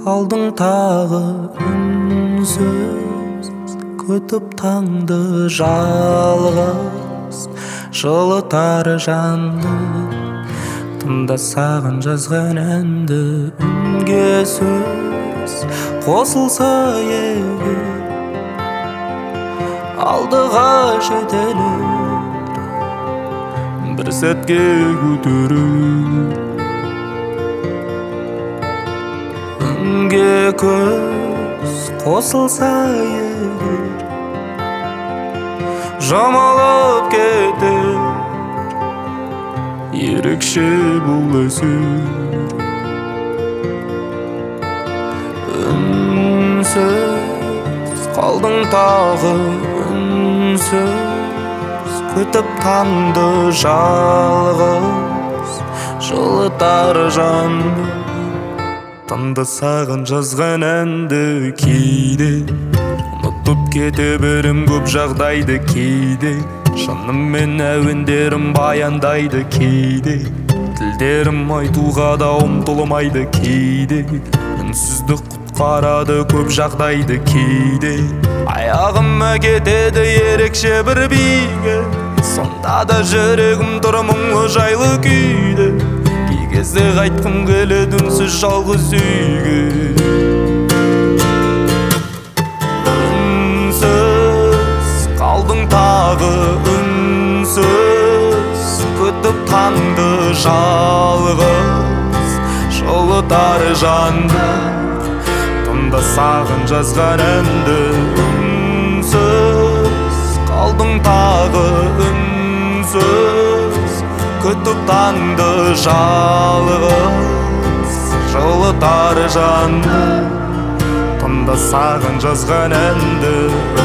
Қалдың тағы үнсіз, күтіп таңды жалғыз, жылытар жанды. Тыңда саған жазған әнді, үнге сөз қосылса егер, алдыға жетелер, бір сәтке көтерер. Үнге көз қосылса егер, жамалып кетер, ерекше бұл әсер. Үнсіз қалдың тағы үнсіз, күтіп таңды жалғыз, жылытар жанды. Тыңда саған жазған әнді кейде, ұмытып кете берем көп жағдайды кейде. Шынымен әуендерім баяндайды кейде, тілдерім айтуға да ұмтылмайды кейде. Үнсіздік құтқарады көп жағдайды кейде. Аяғыма кетеді ерекше бір биге, сонда да жүрегім тұр мұңлы жайлы күйде. Кей кезде қайтқым келеді үнсіз жалғыз үйге. Үнсіз қалдың тағы үнсіз, күтіп таңды жалғыз, жылытар жанды. Тыңда саған жазған әнді, үнсіз қалдың тағы үнсіз, күтіп таңды жалғыз, жылытар жанды. Тыңда саған жазған әнді.